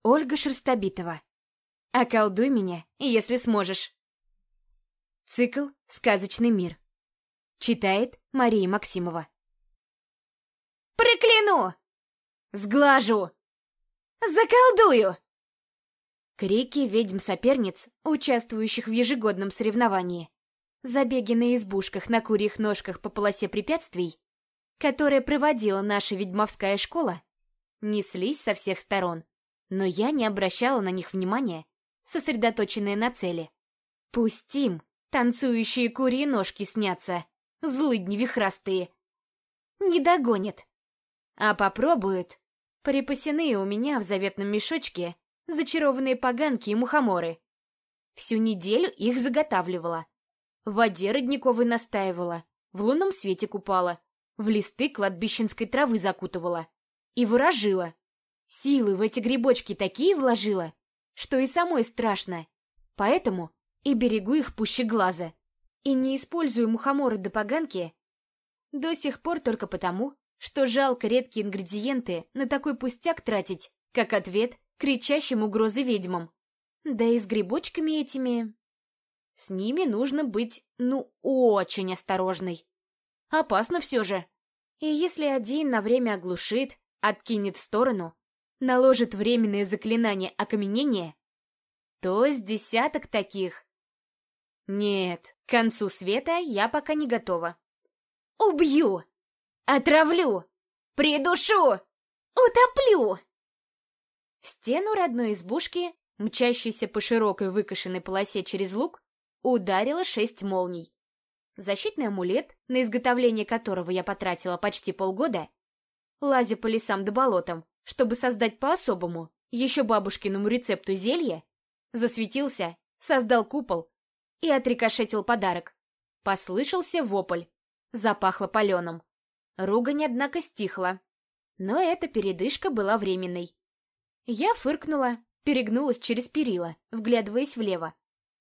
Ольга Шерстобитова. «Околдуй меня, если сможешь». Цикл «Сказочный мир». Читает Мария Максимова. «Прокляну! Сглажу! Заколдую!» Крики ведьм-соперниц, участвующих в ежегодном соревновании. Забеги на избушках на курьих ножках по полосе препятствий, которые проводила наша ведьмовская школа, неслись со всех сторон, но я не обращала на них внимания, сосредоточенная на цели. Пусть им танцующие курьи ножки снятся, злыдни вихрастые. Не догонят. А попробуют. Припасены у меня в заветном мешочке зачарованные поганки и мухоморы. Всю неделю их заготавливала. В воде родниковой настаивала, в лунном свете купала, в листы кладбищенской травы закутывала и выражила. Силы в эти грибочки такие вложила, что и самой страшно. Поэтому и берегу их пуще глаза. И не использую мухоморы да поганки до сих пор только потому, что жалко редкие ингредиенты на такой пустяк тратить, как ответ кричащим угрозы ведьмам. Да и с грибочками этими... С ними нужно быть, очень осторожной. Опасно все же. И если один на время оглушит, откинет в сторону, наложит временное заклинание окаменения, то с десяток таких. Нет, к концу света я пока не готова. Убью! Отравлю! Придушу! Утоплю! В стену родной избушки, мчащейся по широкой выкошенной полосе через луг, ударило 6 молний. Защитный амулет, на изготовление которого я потратила почти полгода, лазя по лесам да болотам, чтобы создать по-особому, еще бабушкиному рецепту зелье, засветился, создал купол и отрикошетил подарок. Послышался вопль. Запахло паленым. Ругань, однако, стихла. Но эта передышка была временной. Я фыркнула, перегнулась через перила, вглядываясь влево.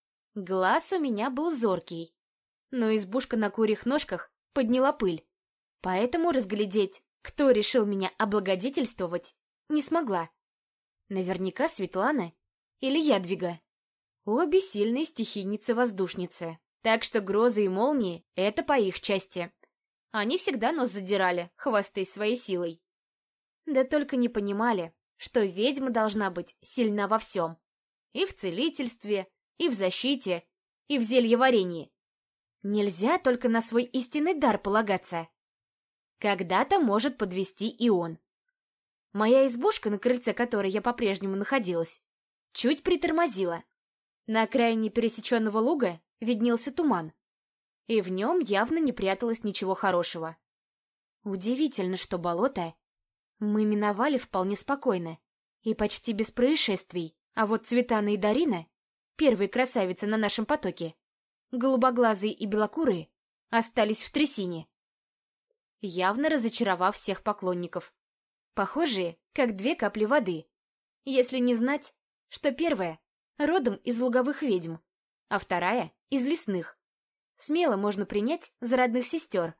Глаз у меня был зоркий, но избушка на курьих ножках подняла пыль, поэтому разглядеть, кто решил меня облагодетельствовать, не смогла. Наверняка Светлана или Ядвига. Обе сильные стихийницы-воздушницы, так что грозы и молнии — это по их части. Они всегда нос задирали, хвастаясь своей силой. Да только не понимали, что ведьма должна быть сильна во всем. И в целительстве, и в защите, и в зельеварении. Нельзя только на свой истинный дар полагаться. Когда-то может подвести и он. Моя избушка, на крыльце которой я по-прежнему находилась, чуть притормозила. На окраине пересеченного луга виднелся туман, и в нем явно не пряталось ничего хорошего. Удивительно, что болото мы миновали вполне спокойно и почти без происшествий, а вот Цветана и Дарина, первые красавицы на нашем потоке, голубоглазые и белокурые, остались в трясине, явно разочаровав всех поклонников. Похожие, как 2 капли воды, если не знать, что первая родом из луговых ведьм, а вторая — из лесных. Смело можно принять за родных сестер.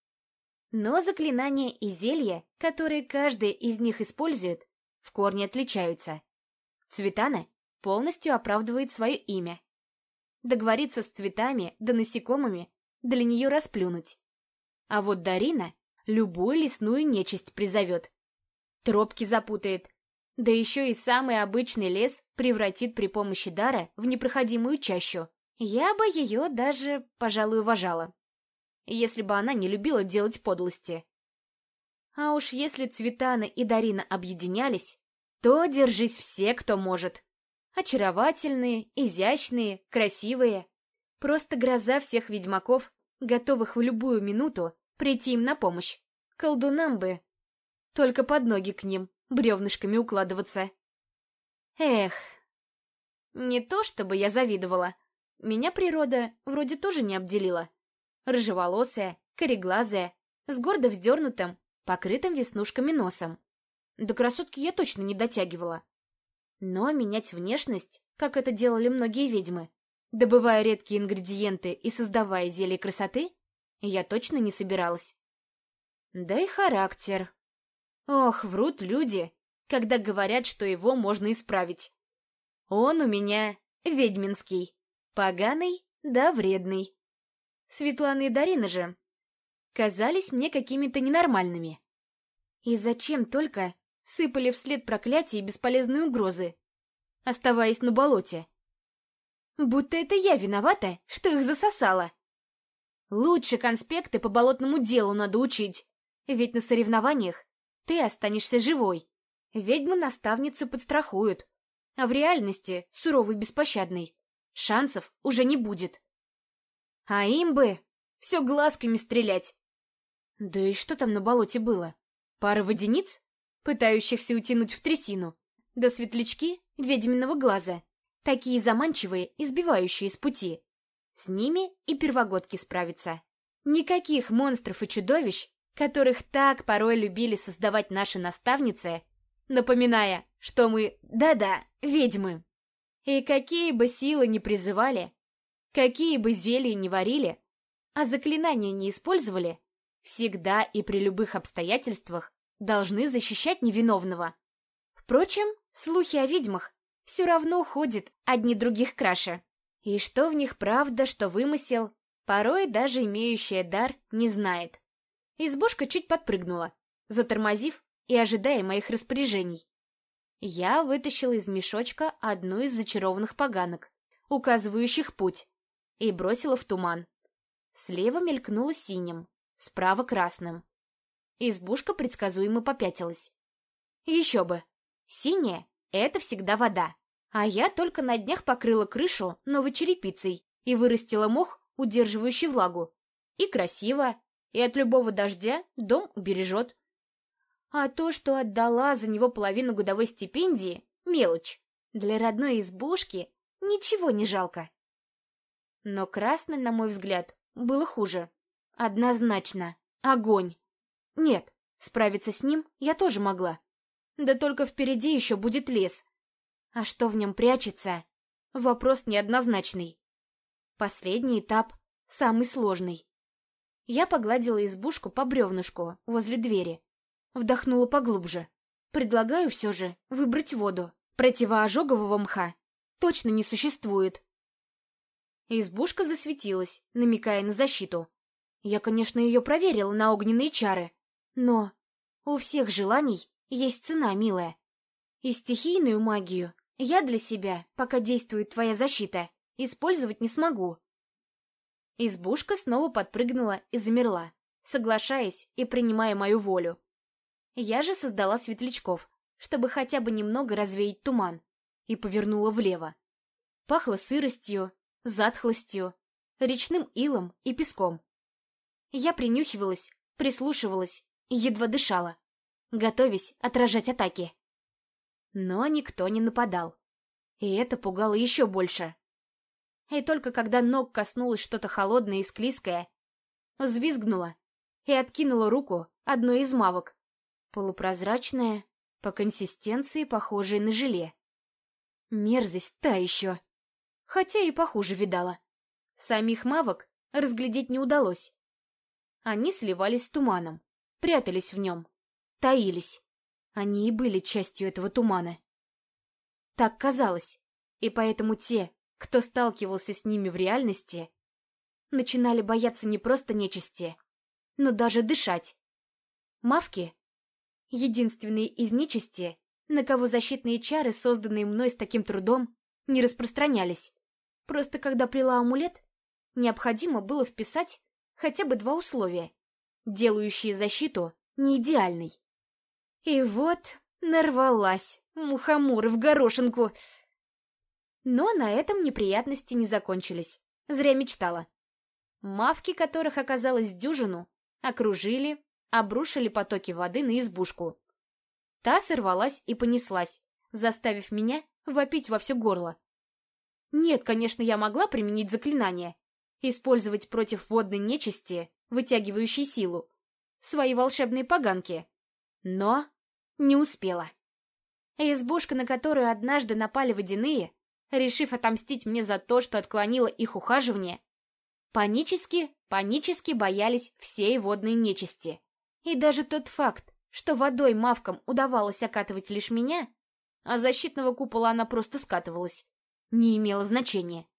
Но заклинания и зелья, которые каждая из них использует, в корне отличаются. Цветана полностью оправдывает свое имя. Договориться с цветами да насекомыми для нее расплюнуть. А вот Дарина любую лесную нечисть призовет. Тропки запутает, да еще и самый обычный лес превратит при помощи дара в непроходимую чащу. Я бы ее даже, пожалуй, уважала, если бы она не любила делать подлости. А уж если Цветана и Дарина объединялись, то держись все, кто может. Очаровательные, изящные, красивые. Просто гроза всех ведьмаков, готовых в любую минуту прийти им на помощь. Колдунам бы только под ноги к ним бревнышками укладываться. Эх, не то чтобы я завидовала. Меня природа вроде тоже не обделила. Рыжеволосая, кореглазая, с гордо вздернутым, покрытым веснушками носом. До красотки я точно не дотягивала. Но менять внешность, как это делали многие ведьмы, добывая редкие ингредиенты и создавая зелье красоты, я точно не собиралась. Да и характер. Ох, врут люди, когда говорят, что его можно исправить. Он у меня ведьминский, поганый да вредный. Светлана и Дарина же казались мне какими-то ненормальными. И зачем только сыпали вслед проклятия и бесполезные угрозы, оставаясь на болоте? Будто это я виновата, что их засосала. Лучше конспекты по болотному делу надо учить, ведь на соревнованиях ты останешься живой. Ведьмы-наставницы подстрахуют, а в реальности, суровый беспощадный, шансов уже не будет. А им бы все глазками стрелять. Да и что там на болоте было? Пара водяниц, пытающихся утянуть в трясину, да светлячки ведьминого глаза, такие заманчивые и сбивающие с пути. С ними и первогодки справятся. Никаких монстров и чудовищ, которых так порой любили создавать наши наставницы, напоминая, что мы, да-да, ведьмы. И какие бы силы ни призывали, какие бы зелья ни варили, а заклинания не использовали, всегда и при любых обстоятельствах должны защищать невиновного. Впрочем, слухи о ведьмах все равно ходят одни других краше. И что в них правда, что вымысел, порой даже имеющая дар не знает. Избушка чуть подпрыгнула, затормозив и ожидая моих распоряжений. Я вытащила из мешочка одну из зачарованных поганок, указывающих путь, и бросила в туман. Слева мелькнуло синим, справа красным. Избушка предсказуемо попятилась. Еще бы, синяя — это всегда вода. А я только на днях покрыла крышу новой черепицей и вырастила мох, удерживающий влагу. И красиво, и от любого дождя дом убережет. А то, что отдала за него половину годовой стипендии — мелочь. Для родной избушки ничего не жалко. Но красный, на мой взгляд, было хуже. Однозначно. Огонь. Нет, справиться с ним я тоже могла. Да только впереди еще будет лес. А что в нем прячется? Вопрос неоднозначный. Последний этап самый сложный. Я погладила избушку по бревнышку возле двери. Вдохнула поглубже. Предлагаю все же выбрать воду. Противоожогового мха точно не существует. Избушка засветилась, намекая на защиту. Я, конечно, ее проверила на огненные чары. Но у всех желаний есть цена, милая. И стихийную магию я для себя, пока действует твоя защита, использовать не смогу. Избушка снова подпрыгнула и замерла, соглашаясь и принимая мою волю. Я же создала светлячков, чтобы хотя бы немного развеять туман, и повернула влево. Пахло сыростью, затхлостью, речным илом и песком. Я принюхивалась, прислушивалась и едва дышала, готовясь отражать атаки. Но никто не нападал, и это пугало еще больше. И только когда ног коснулось что-то холодное и склизкое, взвизгнула и откинула руку одной из мавок, полупрозрачная, по консистенции похожая на желе. Мерзость та еще, хотя и похуже видала. Самих мавок разглядеть не удалось. Они сливались с туманом, прятались в нем, таились. Они и были частью этого тумана. Так казалось, и поэтому те, кто сталкивался с ними в реальности, начинали бояться не просто нечисти, но даже дышать. Мавки — единственные из нечисти, на кого защитные чары, созданные мной с таким трудом, не распространялись. Просто когда плела амулет, необходимо было вписать хотя бы 2 условия, делающие защиту не идеальной. И вот нарвалась, мухоморы в горошинку. Но на этом неприятности не закончились. Зря мечтала. Мавки, которых оказалось дюжину, окружили, обрушили потоки воды на избушку. Та сорвалась и понеслась, заставив меня вопить во все горло. Нет, конечно, я могла применить заклинание, использовать против водной нечисти, вытягивающей силу, свои волшебные поганки. Но не успела. Избушка, на которую однажды напали водяные, решив отомстить мне за то, что отклонила их ухаживание, панически боялись всей водной нечисти. И даже тот факт, Что водой мавкам удавалось окатывать лишь меня, а защитного купола она просто скатывалась, не имело значения.